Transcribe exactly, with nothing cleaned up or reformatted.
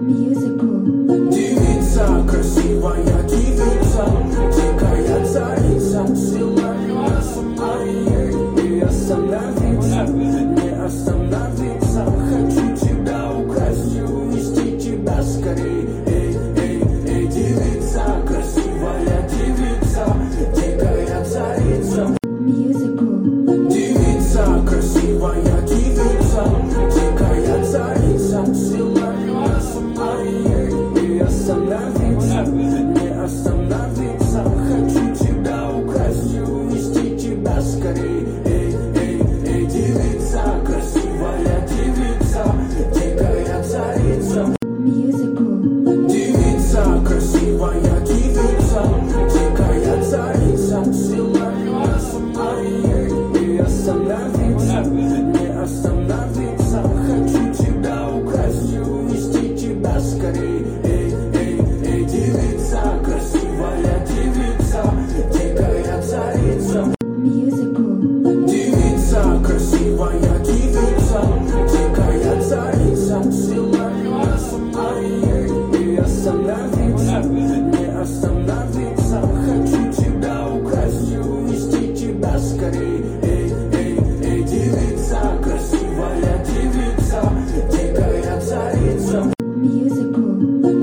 Девица, красивая девица, дикая царица, силами с ума и остановиться, не остановиться. Хочу тебя украсть и увести тебя скорей. Эй, эй, эй, девица, красивая девица, дикая царица. Девица, красивая девица, дикая царица, силами с ума и остановиться, не остановиться. Хочу тебя украсть и увести тебя скорей. Эй, эй, эй, девица, красивая девица, дикая царица. Девица, красивая девица, дикая царица, силами с ума и остановиться, не остановиться. Хочу тебя украсть и увести тебя скорей. Эй, эй, эй, девица, красивая девица, дикая царица, силами с ума и остановиться, не остановиться. Хочу тебя украсть и увести тебя скорей. Эй, эй, эй, девица, красивая девица, дикая царица, силами с ума и остановиться, не остановиться. Эй, эй, эй, девица, красивая девица, дикая царица. Девица, красивая девица, дикая царица, силами с ума и остановиться, не остановиться. Хочу тебя украсть и увести тебя скорей.